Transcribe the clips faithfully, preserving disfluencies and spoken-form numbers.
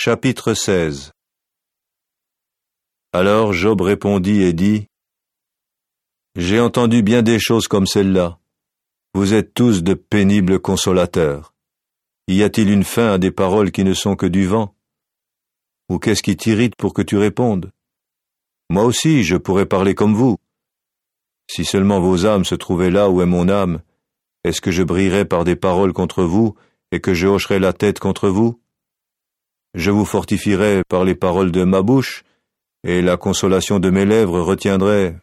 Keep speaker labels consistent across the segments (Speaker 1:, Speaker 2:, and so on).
Speaker 1: Chapitre seize. Alors Job répondit et dit, « J'ai entendu bien des choses comme celle-là. Vous êtes tous de pénibles consolateurs. Y a-t-il une fin à des paroles qui ne sont que du vent? Ou qu'est-ce qui t'irrite pour que tu répondes? Moi aussi, je pourrais parler comme vous. Si seulement vos âmes se trouvaient là où est mon âme, est-ce que je brillerais par des paroles contre vous et que je hocherais la tête contre vous? Je vous fortifierais par les paroles de ma bouche, et la consolation de mes lèvres retiendrait.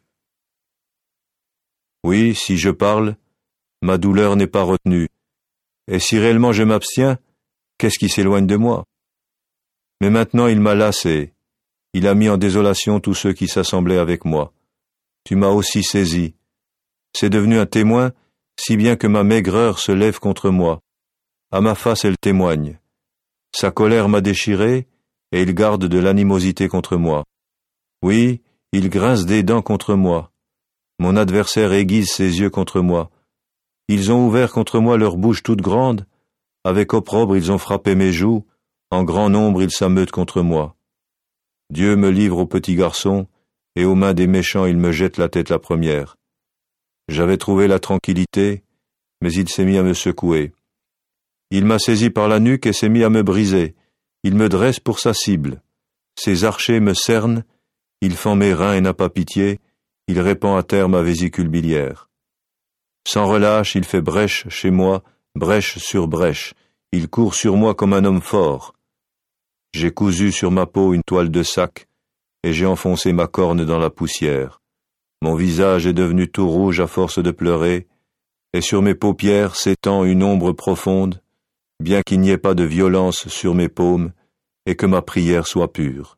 Speaker 1: Oui, si je parle, ma douleur n'est pas retenue, et si réellement je m'abstiens, qu'est-ce qui s'éloigne de moi? Mais maintenant il m'a lassé, il a mis en désolation tous ceux qui s'assemblaient avec moi. Tu m'as aussi saisi. C'est devenu un témoin, si bien que ma maigreur se lève contre moi. À ma face elle témoigne. Sa colère m'a déchiré, et il garde de l'animosité contre moi. Oui, il grince des dents contre moi. Mon adversaire aiguise ses yeux contre moi. Ils ont ouvert contre moi leur bouche toute grande. Avec opprobre ils ont frappé mes joues. En grand nombre ils s'ameutent contre moi. Dieu me livre aux petits garçons, et aux mains des méchants il me jette la tête la première. J'avais trouvé la tranquillité, mais il s'est mis à me secouer. Il m'a saisi par la nuque et s'est mis à me briser. Il me dresse pour sa cible. Ses archers me cernent. Il fend mes reins et n'a pas pitié. Il répand à terre ma vésicule biliaire. Sans relâche, il fait brèche chez moi, brèche sur brèche. Il court sur moi comme un homme fort. J'ai cousu sur ma peau une toile de sac, et j'ai enfoncé ma corne dans la poussière. Mon visage est devenu tout rouge à force de pleurer, et sur mes paupières s'étend une ombre profonde, bien qu'il n'y ait pas de violence sur mes paumes, et que ma prière soit pure.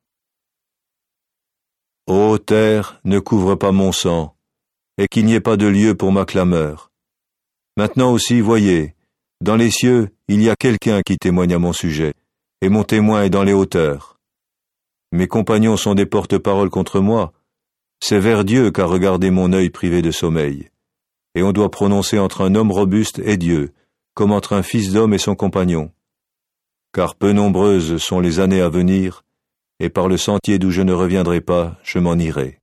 Speaker 1: Ô terre, ne couvre pas mon sang, et qu'il n'y ait pas de lieu pour ma clameur. Maintenant aussi, voyez, dans les cieux, il y a quelqu'un qui témoigne à mon sujet, et mon témoin est dans les hauteurs. Mes compagnons sont des porte-paroles contre moi. C'est vers Dieu qu'a regardé mon œil privé de sommeil. Et on doit prononcer entre un homme robuste et Dieu, comme entre un fils d'homme et son compagnon. Car peu nombreuses sont les années à venir, et par le sentier d'où je ne reviendrai pas, je m'en irai.